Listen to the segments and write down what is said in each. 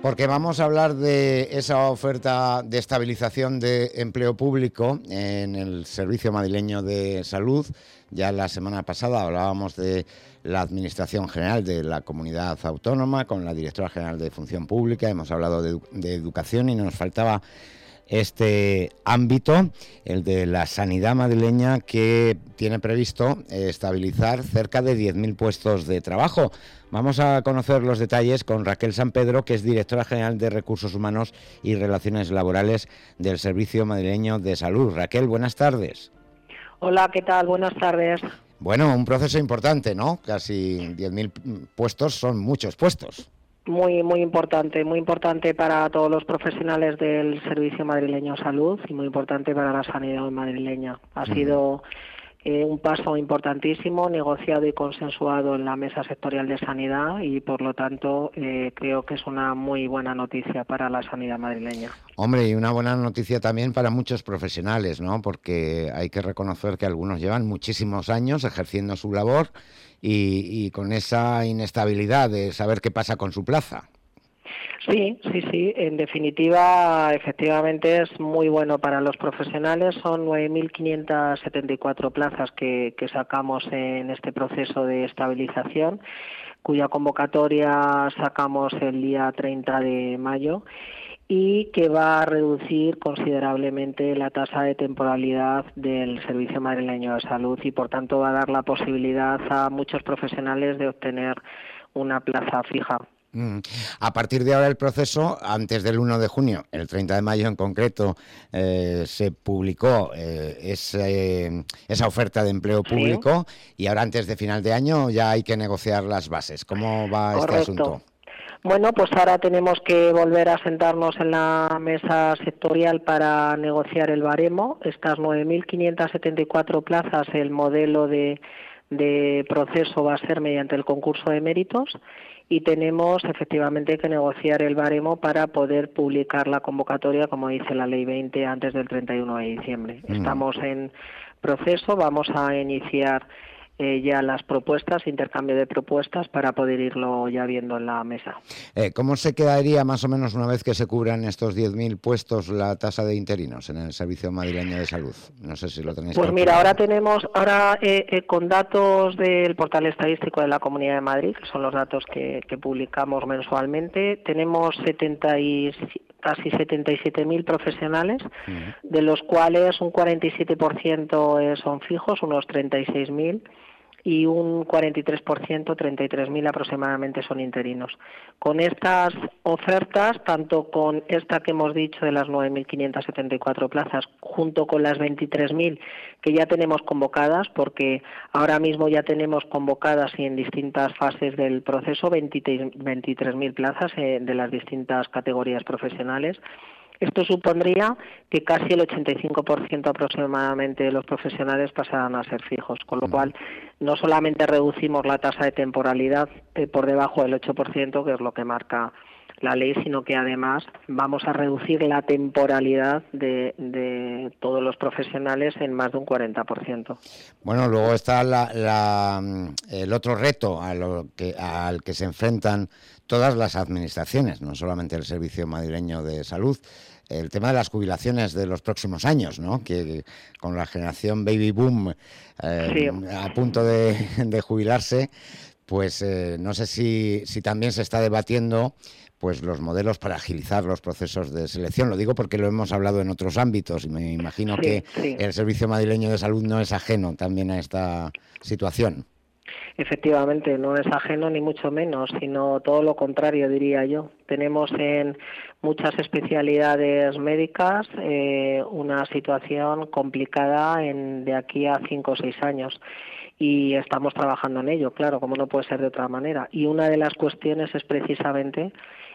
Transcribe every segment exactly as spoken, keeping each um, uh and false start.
Porque vamos a hablar de esa oferta de estabilización de empleo público en el Servicio Madrileño de Salud. Ya la semana pasada hablábamos de la Administración General de la Comunidad Autónoma con la Directora General de Función Pública. Hemos hablado de, de educación y nos faltaba este ámbito, el de la sanidad madrileña, que tiene previsto estabilizar cerca de diez mil puestos de trabajo. Vamos a conocer los detalles con Raquel San Pedro, que es Directora General de Recursos Humanos y Relaciones Laborales del Servicio Madrileño de Salud. Raquel, buenas tardes. Hola, ¿qué tal? Buenas tardes. Bueno, un proceso importante, ¿no? Casi diez mil puestos son muchos puestos. Muy, muy importante, muy importante para todos los profesionales del Servicio Madrileño de Salud y muy importante para la sanidad madrileña. Ha mm. sido eh, un paso importantísimo, negociado y consensuado en la Mesa Sectorial de Sanidad y, por lo tanto, eh, creo que es una muy buena noticia para la sanidad madrileña. Hombre, y una buena noticia también para muchos profesionales, ¿no? Porque hay que reconocer que algunos llevan muchísimos años ejerciendo su labor y, y con esa inestabilidad de saber qué pasa con su plaza. Sí, sí, sí. En definitiva, efectivamente es muy bueno para los profesionales. Son nueve mil quinientas setenta y cuatro plazas que, que sacamos en este proceso de estabilización, cuya convocatoria sacamos el día treinta de mayo. Y que va a reducir considerablemente la tasa de temporalidad del Servicio Madrileño de Salud y, por tanto, va a dar la posibilidad a muchos profesionales de obtener una plaza fija. Mm. A partir de ahora el proceso, antes del uno de junio, el treinta de mayo en concreto, eh, se publicó eh, ese, esa oferta de empleo público, ¿sí? Y ahora antes de final de año ya hay que negociar las bases. ¿Cómo va Correcto. este asunto? Bueno, pues ahora tenemos que volver a sentarnos en la mesa sectorial para negociar el baremo. Estas nueve mil quinientas setenta y cuatro plazas, el modelo de, de proceso va a ser mediante el concurso de méritos y tenemos efectivamente que negociar el baremo para poder publicar la convocatoria, como dice la Ley veinte, antes del treinta y uno de diciembre. Mm. Estamos en proceso, vamos a iniciar Eh, ya las propuestas, intercambio de propuestas para poder irlo ya viendo en la mesa. Eh, ¿Cómo se quedaría más o menos una vez que se cubran estos diez mil puestos la tasa de interinos en el Servicio Madrileño de Salud? No sé si lo tenéis. Pues mira, ahora tenemos, ahora eh, eh, con datos del portal estadístico de la Comunidad de Madrid, que son los datos que, que publicamos mensualmente, tenemos setenta y casi setenta y siete mil profesionales, uh-huh. de los cuales un cuarenta y siete por ciento son fijos, unos treinta y seis mil, y un cuarenta y tres por ciento, treinta y tres mil aproximadamente, son interinos. Con estas ofertas, tanto con esta que hemos dicho de las nueve mil quinientas setenta y cuatro plazas, junto con las veintitrés mil que ya tenemos convocadas, porque ahora mismo ya tenemos convocadas y en distintas fases del proceso veintitrés mil plazas eh, de las distintas categorías profesionales. Esto supondría que casi el ochenta y cinco por ciento aproximadamente de los profesionales pasarán a ser fijos, con lo cual no solamente reducimos la tasa de temporalidad eh, por debajo del ocho por ciento, que es lo que marca la ley, sino que además vamos a reducir la temporalidad de, de todos los profesionales en más de un cuarenta por ciento. Bueno, luego está la, la, el otro reto a lo que, al que se enfrentan todas las administraciones, no solamente el Servicio Madrileño de Salud, el tema de las jubilaciones de los próximos años, ¿no? Que con la generación baby boom eh, sí. a punto de, de jubilarse, pues eh, no sé si, si también se está debatiendo pues los modelos para agilizar los procesos de selección. Lo digo porque lo hemos hablado en otros ámbitos y me imagino sí, que sí. el Servicio Madrileño de Salud no es ajeno también a esta situación. Efectivamente, no es ajeno ni mucho menos, sino todo lo contrario, diría yo. Tenemos en muchas especialidades médicas eh, una situación complicada en, de aquí a cinco o seis años. Y estamos trabajando en ello, claro, como no puede ser de otra manera. Y una de las cuestiones es precisamente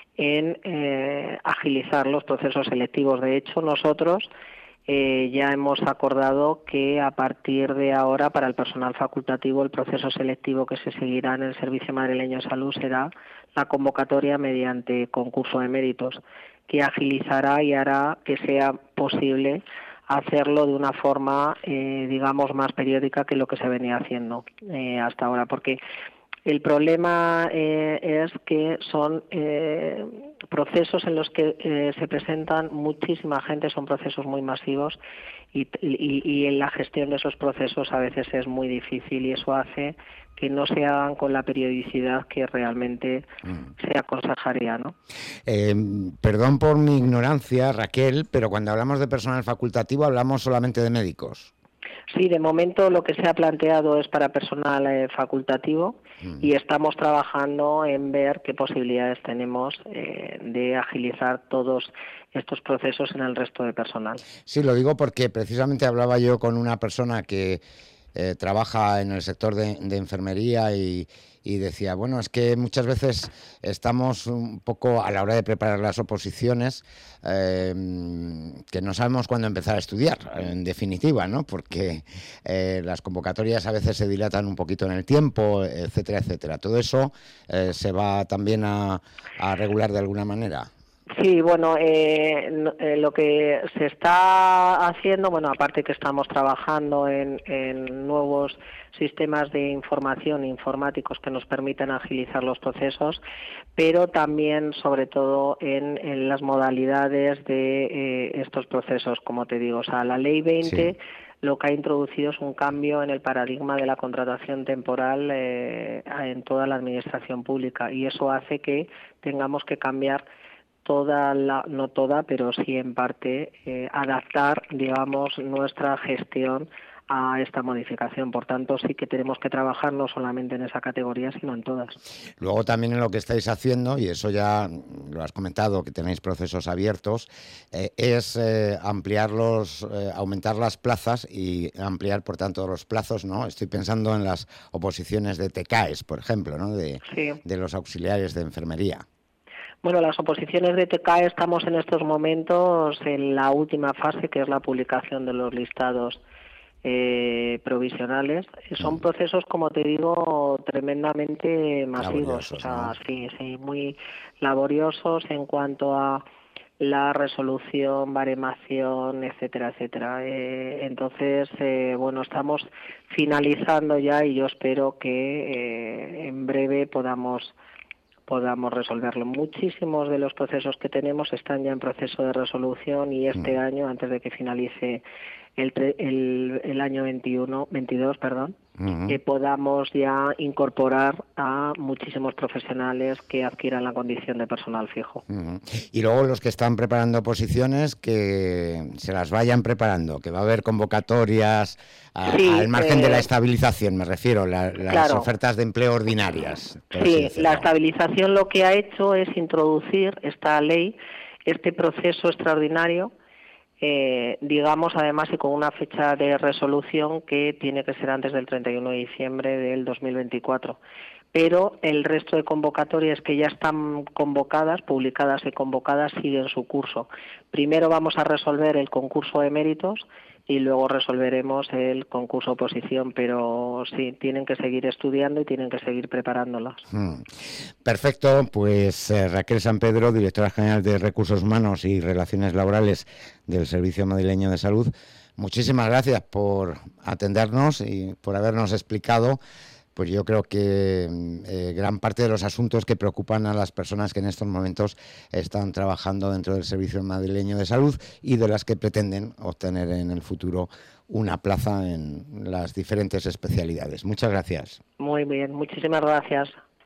en eh, agilizar los procesos selectivos. De hecho, nosotros eh, ya hemos acordado que a partir de ahora, para el personal facultativo, el proceso selectivo que se seguirá en el Servicio Madrileño de Salud será la convocatoria mediante concurso de méritos, que agilizará y hará que sea posible hacerlo de una forma, eh, digamos, más periódica que lo que se venía haciendo eh, hasta ahora, porque El problema eh, es que son eh, procesos en los que eh, se presentan muchísima gente, son procesos muy masivos y, y, y en la gestión de esos procesos a veces es muy difícil y eso hace que no se hagan con la periodicidad que realmente mm. se aconsejaría, ¿no? Eh, perdón por mi ignorancia, Raquel, pero cuando hablamos de personal facultativo hablamos solamente de médicos. Sí, de momento lo que se ha planteado es para personal eh, facultativo mm. y estamos trabajando en ver qué posibilidades tenemos eh, de agilizar todos estos procesos en el resto de personal. Sí, lo digo porque precisamente hablaba yo con una persona que eh, trabaja en el sector de, de enfermería y, y decía, bueno, es que muchas veces estamos un poco a la hora de preparar las oposiciones eh, que no sabemos cuándo empezar a estudiar, en definitiva, ¿no? Porque eh, las convocatorias a veces se dilatan un poquito en el tiempo, etcétera, etcétera. Todo eso eh, se va también a, a regular de alguna manera. Sí, bueno, eh, eh, lo que se está haciendo, bueno, aparte que estamos trabajando en, en nuevos sistemas de información informáticos que nos permiten agilizar los procesos, pero también, sobre todo, en, en las modalidades de eh, estos procesos, como te digo. O sea, la Ley veinte... Sí. Lo que ha introducido es un cambio en el paradigma de la contratación temporal eh, en toda la administración pública y eso hace que tengamos que cambiar toda la, no toda, pero sí en parte, eh, adaptar, digamos, nuestra gestión a esta modificación. Por tanto, sí que tenemos que trabajar no solamente en esa categoría, sino en todas. Luego también en lo que estáis haciendo, y eso ya lo has comentado, que tenéis procesos abiertos, eh, es eh, ampliarlos, eh, aumentar las plazas y ampliar, por tanto, los plazos, ¿no? Estoy pensando en las oposiciones de T C A E S, por ejemplo, ¿no? De, sí. de los auxiliares de enfermería. Bueno, las oposiciones de T C A E estamos en estos momentos en la última fase, que es la publicación de los listados eh, provisionales. Son procesos, como te digo, tremendamente masivos, o sea, ¿no? sí, sí, muy laboriosos en cuanto a la resolución, baremación, etcétera, etcétera. Eh, entonces, eh, bueno, estamos finalizando ya y yo espero que eh, en breve podamos podamos resolverlo. Muchísimos de los procesos que tenemos están ya en proceso de resolución y este mm. año, antes de que finalice el, el, el año veintiuno, veintidós, perdón, uh-huh. que podamos ya incorporar a muchísimos profesionales que adquieran la condición de personal fijo. Uh-huh. Y luego los que están preparando posiciones, que se las vayan preparando, que va a haber convocatorias a, sí, al margen eh, de la estabilización, me refiero, la, las claro. ofertas de empleo ordinarias. Sí, la estabilización lo que ha hecho es introducir esta ley, este proceso extraordinario, Eh, digamos, además, y con una fecha de resolución que tiene que ser antes del treinta y uno de diciembre del dos mil veinticuatro. Pero el resto de convocatorias que ya están convocadas, publicadas y convocadas, siguen su curso. Primero vamos a resolver el concurso de méritos y luego resolveremos el concurso oposición, pero sí, tienen que seguir estudiando y tienen que seguir preparándolas. Hmm. Perfecto, pues eh, Raquel San Pedro, directora general de Recursos Humanos y Relaciones Laborales del Servicio Madrileño de Salud, muchísimas gracias por atendernos y por habernos explicado, pues yo creo que eh, gran parte de los asuntos que preocupan a las personas que en estos momentos están trabajando dentro del Servicio Madrileño de Salud y de las que pretenden obtener en el futuro una plaza en las diferentes especialidades. Muchas gracias. Muy bien, muchísimas gracias.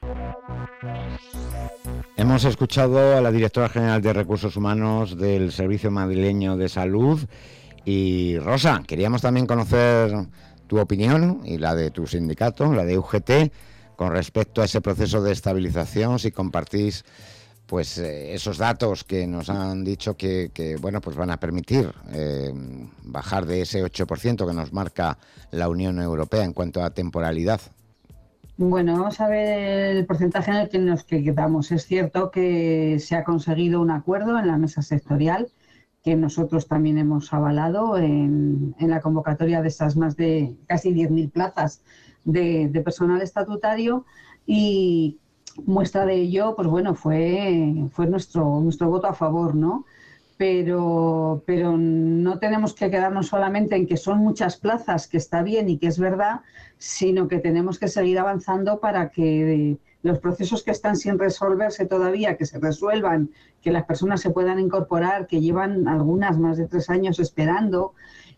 Hemos escuchado a la directora general de Recursos Humanos del Servicio Madrileño de Salud y Rosa, queríamos también conocer tu opinión y la de tu sindicato, la de U G T, con respecto a ese proceso de estabilización, si compartís pues eh, esos datos que nos han dicho que, que bueno, pues van a permitir eh, bajar de ese ocho por ciento que nos marca la Unión Europea en cuanto a temporalidad. Bueno, vamos a ver el porcentaje en el que nos quedamos. Es cierto que se ha conseguido un acuerdo en la mesa sectorial que nosotros también hemos avalado en, en la convocatoria de esas más de casi diez mil plazas de, de personal estatutario y muestra de ello, pues bueno, fue, fue nuestro, nuestro voto a favor, ¿no? pero, pero no tenemos que quedarnos solamente en que son muchas plazas, que está bien y que es verdad, sino que tenemos que seguir avanzando para que los procesos que están sin resolverse todavía, que se resuelvan, que las personas se puedan incorporar, que llevan algunas más de tres años esperando,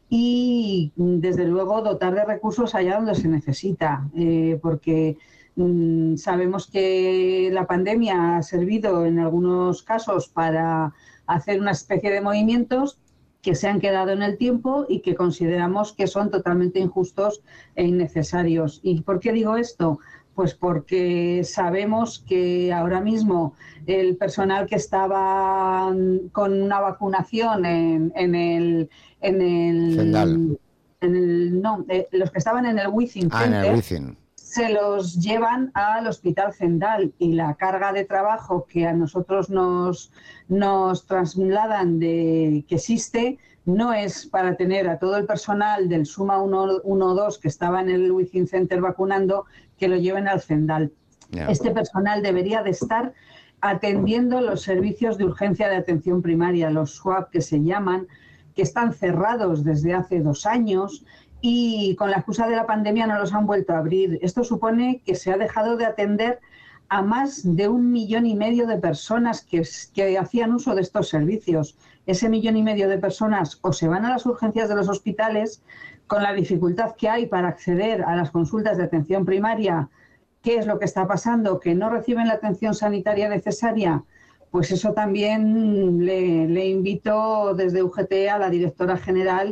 y desde luego dotar de recursos allá donde se necesita, eh, porque mmm, sabemos que la pandemia ha servido en algunos casos para hacer una especie de movimientos que se han quedado en el tiempo y que consideramos que son totalmente injustos e innecesarios. ¿Y por qué digo esto? Pues porque sabemos que ahora mismo el personal que estaba con una vacunación en, en el... En el, Zendal. En el no, eh, los que estaban en el Within ah, Center, en el Within. se los llevan al Hospital Zendal, y la carga de trabajo que a nosotros nos, nos trasladan de que existe no es para tener a todo el personal del Suma uno dos que estaba en el Within Center vacunando, que lo lleven al Zendal. Yeah. Este personal debería de estar atendiendo los servicios de urgencia de atención primaria, los S W A P que se llaman, que están cerrados desde hace dos años y con la excusa de la pandemia no los han vuelto a abrir. Esto supone que se ha dejado de atender a más de un millón y medio de personas que, que hacían uso de estos servicios. Ese millón y medio de personas o se van a las urgencias de los hospitales, con la dificultad que hay para acceder a las consultas de atención primaria. ¿Qué es lo que está pasando? Que no reciben la atención sanitaria necesaria. Pues eso también le, le invito desde U G T a la directora general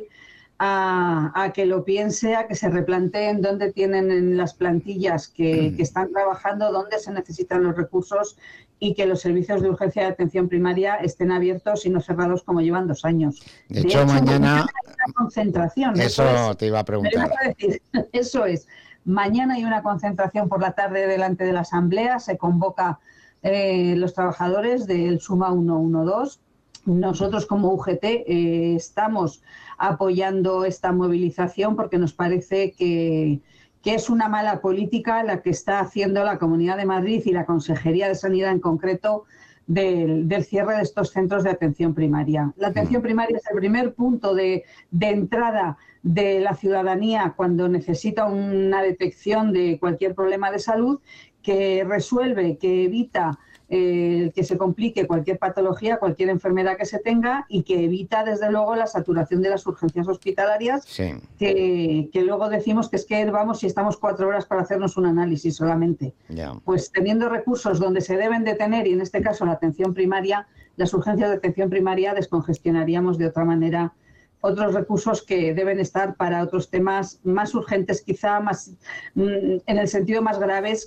a, a que lo piense, a que se replanteen dónde tienen en las plantillas que, que están trabajando, dónde se necesitan los recursos, y que los servicios de urgencia de atención primaria estén abiertos y no cerrados como llevan dos años. De, de hecho, hecho, mañana... hay una concentración. Eso, eso es, te iba a preguntar. A decir, eso es. Mañana hay una concentración por la tarde delante de la Asamblea. Se convoca eh, los trabajadores del Suma uno dos. Nosotros como U G T eh, estamos apoyando esta movilización porque nos parece que, que es una mala política la que está haciendo la Comunidad de Madrid y la Consejería de Sanidad en concreto del, del cierre de estos centros de atención primaria. La atención primaria es el primer punto de, de entrada de la ciudadanía cuando necesita una detección de cualquier problema de salud, que resuelve, que evita eh, que se complique cualquier patología, cualquier enfermedad que se tenga, y que evita desde luego la saturación de las urgencias hospitalarias, sí. que, que luego decimos que es que vamos y estamos cuatro horas para hacernos un análisis solamente. Yeah. Pues teniendo recursos donde se deben de tener, y en este caso la atención primaria, las urgencias de atención primaria, descongestionaríamos de otra manera otros recursos que deben estar para otros temas más urgentes, quizá más en el sentido más graves,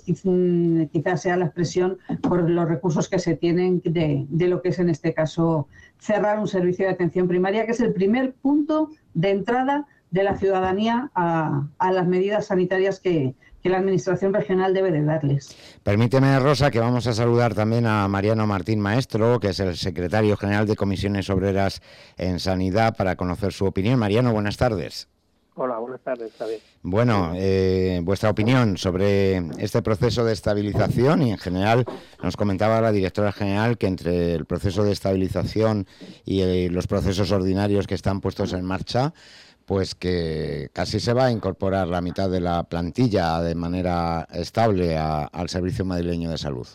quizá sea la expresión por los recursos que se tienen de, de lo que es en este caso cerrar un servicio de atención primaria, que es el primer punto de entrada de la ciudadanía a, a las medidas sanitarias que, que la Administración regional debe de darles. Permíteme, Rosa, que vamos a saludar también a Mariano Martín Maestro, que es el secretario general de Comisiones Obreras en Sanidad, para conocer su opinión. Mariano, buenas tardes. Hola, buenas tardes, Javier. Bueno, eh, vuestra opinión sobre este proceso de estabilización, y en general nos comentaba la directora general que entre el proceso de estabilización y eh, los procesos ordinarios que están puestos en marcha, pues que casi se va a incorporar la mitad de la plantilla de manera estable a, al Servicio Madrileño de Salud.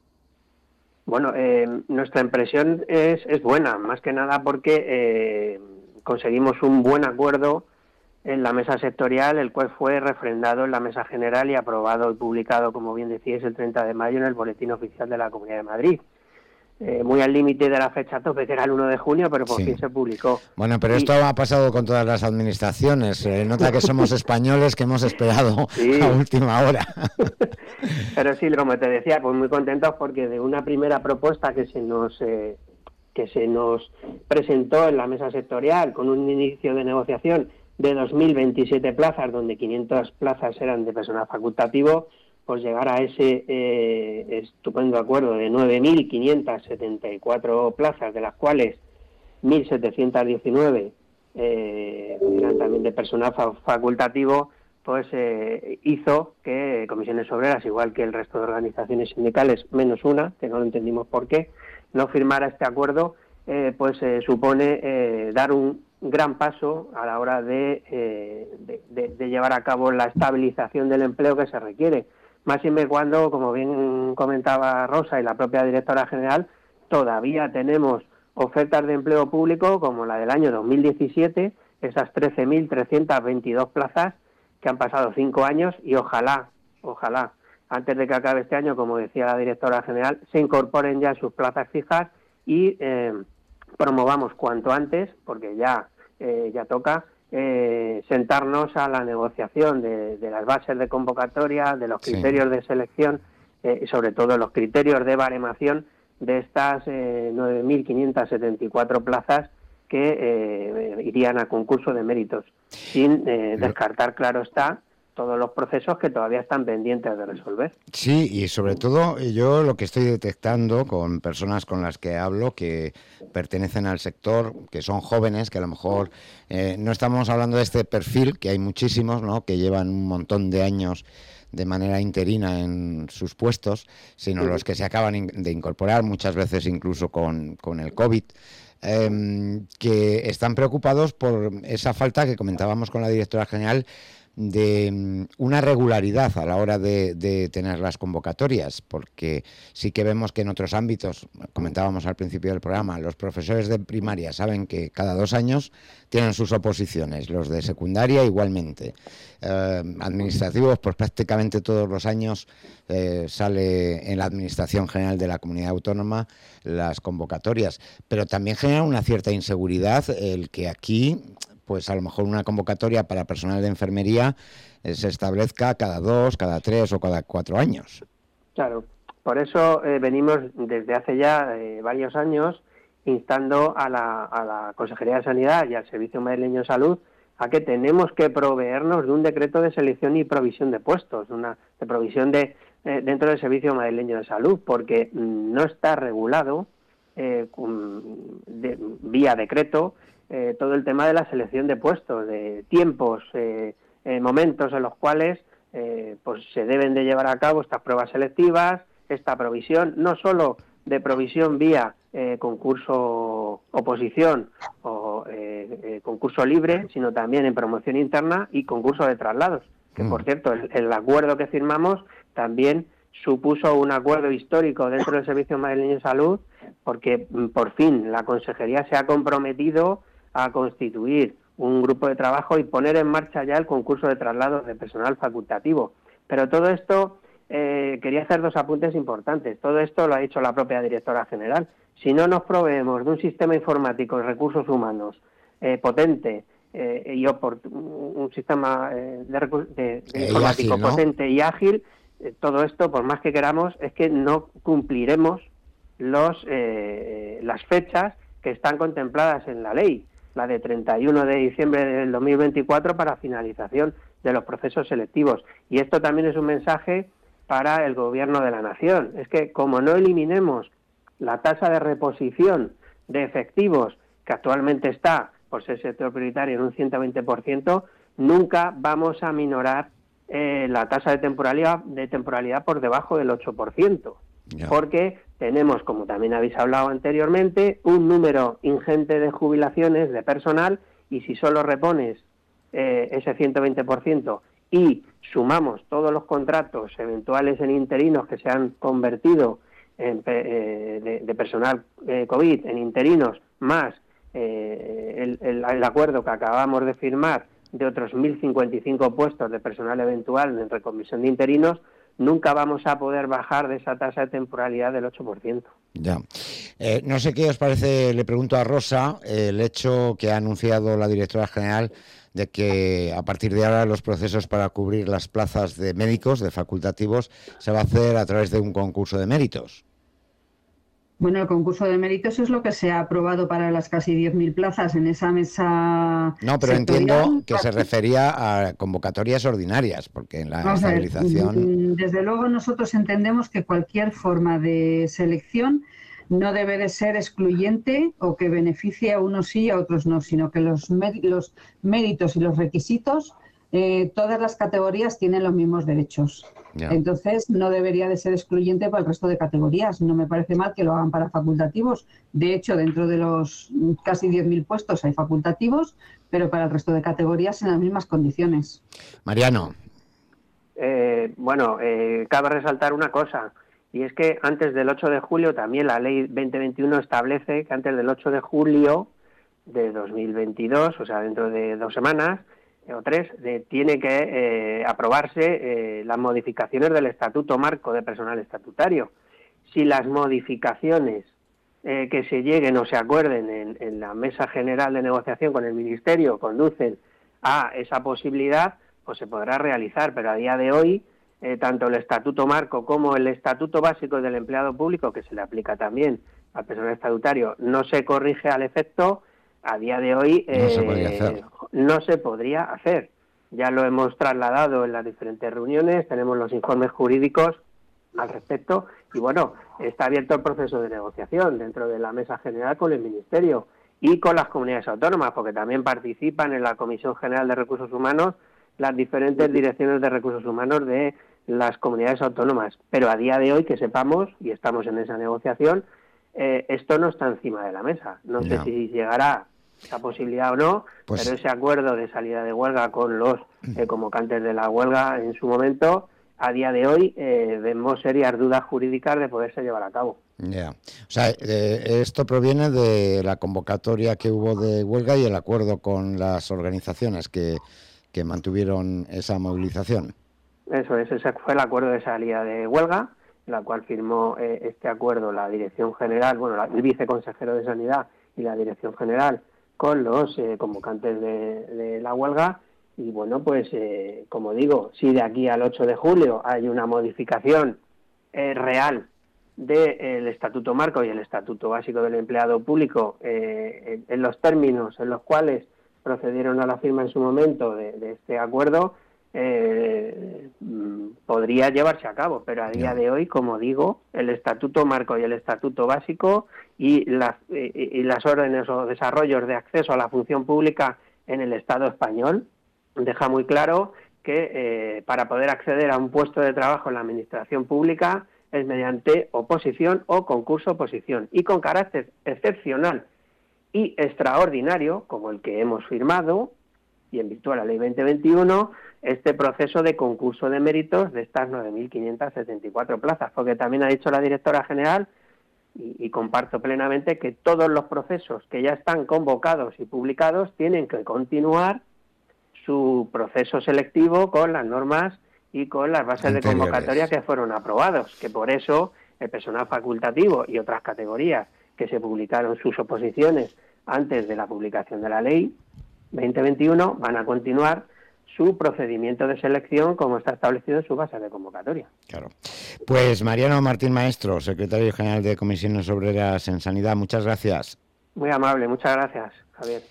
Bueno, eh, nuestra impresión es, es buena, más que nada porque eh, conseguimos un buen acuerdo en la mesa sectorial, el cual fue refrendado en la mesa general y aprobado y publicado, como bien decíais, el treinta de mayo en el Boletín Oficial de la Comunidad de Madrid. Eh, muy al límite de la fecha tope, que era el uno de junio, pero por sí. fin se publicó. Bueno, pero y... esto ha pasado con todas las administraciones. Eh, nota que somos españoles, que hemos esperado sí. a última hora. Pero sí, como te decía, pues muy contentos porque de una primera propuesta que se nos eh, que se nos presentó en la mesa sectorial, con un inicio de negociación de dos mil veintisiete plazas, donde quinientas plazas eran de personal facultativo, pues llegar a ese eh, estupendo acuerdo de nueve mil quinientas setenta y cuatro plazas, de las cuales mil setecientas diecinueve eh, eran también de personal fa- facultativo, pues eh, hizo que Comisiones Obreras, igual que el resto de organizaciones sindicales, menos una, que no lo entendimos por qué, no firmara este acuerdo eh, pues eh, supone eh, dar un gran paso a la hora de, eh, de, de, de llevar a cabo la estabilización del empleo que se requiere. Más y cuando, como bien comentaba Rosa y la propia directora general, todavía tenemos ofertas de empleo público como la del año dos mil diecisiete, esas trece mil trescientas veintidós plazas que han pasado cinco años y ojalá, ojalá, antes de que acabe este año, como decía la directora general, se incorporen ya sus plazas fijas y eh, promovamos cuanto antes, porque ya, eh, ya toca, eh, sentarnos a la negociación de, de las bases de convocatoria, de los criterios sí. de selección eh, y sobre todo los criterios de baremación de estas eh, nueve mil quinientas setenta y cuatro plazas que eh, irían a concurso de méritos, sin eh, descartar, claro está, todos los procesos que todavía están pendientes de resolver. Sí, y sobre todo yo lo que estoy detectando con personas con las que hablo que pertenecen al sector, que son jóvenes, que a lo mejor eh, no estamos hablando de este perfil, que hay muchísimos, ¿no?, que llevan un montón de años de manera interina en sus puestos, sino sí. los que se acaban de incorporar, muchas veces incluso con, con el COVID, eh, que están preocupados por esa falta que comentábamos con la directora general de una regularidad a la hora de, de tener las convocatorias, porque sí que vemos que en otros ámbitos, comentábamos al principio del programa, los profesores de primaria saben que cada dos años tienen sus oposiciones, los de secundaria igualmente, eh, administrativos pues prácticamente todos los años eh, sale en la Administración General de la Comunidad Autónoma las convocatorias, pero también genera una cierta inseguridad el que aquí pues a lo mejor una convocatoria para personal de enfermería eh, se establezca cada dos, cada tres o cada cuatro años. Claro, por eso eh, venimos desde hace ya eh, varios años instando a la, a la Consejería de Sanidad y al Servicio Madrileño de Salud a que tenemos que proveernos de un decreto de selección y provisión de puestos, una de provisión de eh, dentro del Servicio Madrileño de Salud, porque no está regulado eh, de, vía decreto Eh, todo el tema de la selección de puestos, de tiempos, eh, eh, momentos en los cuales eh, pues se deben de llevar a cabo estas pruebas selectivas, esta provisión, no solo de provisión vía eh, concurso oposición o eh, eh, concurso libre, sino también en promoción interna y concurso de traslados, que por cierto el, el acuerdo que firmamos también supuso un acuerdo histórico dentro del Servicio Madrileño de Salud, porque por fin la Consejería se ha comprometido a constituir un grupo de trabajo y poner en marcha ya el concurso de traslados de personal facultativo. Pero todo esto, eh, quería hacer dos apuntes importantes. Todo esto lo ha dicho la propia directora general. Si no nos proveemos de un sistema informático de recursos humanos eh, potente eh, y oport- un sistema eh, de, recu- de, de informático ágil, ¿no? potente y ágil, eh, todo esto, por más que queramos, es que no cumpliremos los eh, las fechas que están contempladas en la ley, la de treinta y uno de diciembre del dos mil veinticuatro para finalización de los procesos selectivos. Y esto también es un mensaje para el Gobierno de la Nación. Es que como no eliminemos la tasa de reposición de efectivos, que actualmente está, por ser sector prioritario, en un ciento veinte por ciento, nunca vamos a minorar eh, la tasa de temporalidad, de temporalidad por debajo del ocho por ciento. Yeah. Porque tenemos, como también habéis hablado anteriormente, un número ingente de jubilaciones de personal, y si solo repones eh, ese ciento veinte por ciento y sumamos todos los contratos eventuales en interinos que se han convertido en, eh, de, de personal eh, COVID en interinos, más eh, el, el, el acuerdo que acabamos de firmar de otros mil cincuenta y cinco puestos de personal eventual en recomisión de interinos, nunca vamos a poder bajar de esa tasa de temporalidad del ocho por ciento. Ya. Eh, no sé qué os parece, le pregunto a Rosa, eh, el hecho que ha anunciado la directora general de que a partir de ahora los procesos para cubrir las plazas de médicos, de facultativos, se va a hacer a través de un concurso de méritos. Bueno, el concurso de méritos es lo que se ha aprobado para las casi diez mil plazas en esa mesa. No, pero entiendo que se refería a convocatorias ordinarias, porque en la Vamos estabilización... ver, desde luego nosotros entendemos que cualquier forma de selección no debe de ser excluyente o que beneficie a unos sí y a otros no, sino que los, los méritos y los requisitos, eh, todas las categorías tienen los mismos derechos. Yeah. Entonces, no debería de ser excluyente para el resto de categorías. No me parece mal que lo hagan para facultativos. De hecho, dentro de los casi diez mil puestos hay facultativos, pero para el resto de categorías en las mismas condiciones. Mariano. Eh, bueno, eh, cabe resaltar una cosa, y es que antes del ocho de julio, también la ley veinte veintiuno establece que antes del ocho de julio de dos mil veintidós, o sea, dentro de dos semanas, o tres, de, tiene que eh, aprobarse eh, las modificaciones del Estatuto Marco de Personal Estatutario. Si las modificaciones eh, que se lleguen o se acuerden en, en la Mesa General de Negociación con el Ministerio conducen a esa posibilidad, pues se podrá realizar, pero a día de hoy, eh, tanto el Estatuto Marco como el Estatuto Básico del Empleado Público, que se le aplica también al personal estatutario, no se corrige al efecto. A día de hoy eh, no, se podría hacer. no se podría hacer. Ya lo hemos trasladado en las diferentes reuniones, tenemos los informes jurídicos al respecto y bueno, está abierto el proceso de negociación dentro de la Mesa General con el Ministerio y con las comunidades autónomas, porque también participan en la Comisión General de Recursos Humanos las diferentes direcciones de recursos humanos de las comunidades autónomas. Pero a día de hoy, que sepamos, y estamos en esa negociación, eh, esto no está encima de la mesa. No, no. sé si llegará esa posibilidad o no, pues, pero ese acuerdo de salida de huelga con los eh, convocantes de la huelga en su momento, a día de hoy eh, vemos serias dudas jurídicas de poderse llevar a cabo. Ya, yeah. O sea, eh, esto proviene de la convocatoria que hubo de huelga y el acuerdo con las organizaciones que, que mantuvieron esa movilización. Eso es, ese fue el acuerdo de salida de huelga, la cual firmó eh, este acuerdo la Dirección General, bueno, la, el viceconsejero de Sanidad y la Dirección General con los eh, convocantes de, de la huelga. Y bueno, pues eh, como digo, si de aquí al ocho de julio hay una modificación eh, real del Estatuto Marco y el Estatuto Básico del Empleado Público eh, en, en los términos en los cuales procedieron a la firma en su momento de, de este acuerdo, eh, podría llevarse a cabo, pero a día de hoy, como digo, el Estatuto Marco y el Estatuto Básico y las, y, y las órdenes o desarrollos de acceso a la función pública en el Estado español deja muy claro que eh, para poder acceder a un puesto de trabajo en la administración pública es mediante oposición o concurso-oposición y con carácter excepcional y extraordinario, como el que hemos firmado, y en virtud de la Ley veinte veintiuno, este proceso de concurso de méritos de estas nueve mil quinientas setenta y cuatro plazas, porque también ha dicho la directora general, y, y comparto plenamente, que todos los procesos que ya están convocados y publicados tienen que continuar su proceso selectivo con las normas y con las bases de convocatoria que fueron aprobados, que por eso el personal facultativo y otras categorías que se publicaron sus oposiciones antes de la publicación de la ley veinte veintiuno van a continuar su procedimiento de selección como está establecido en su base de convocatoria. Claro. Pues Mariano Martín Maestro, secretario general de Comisiones Obreras en Sanidad, muchas gracias. Muy amable, muchas gracias, Javier.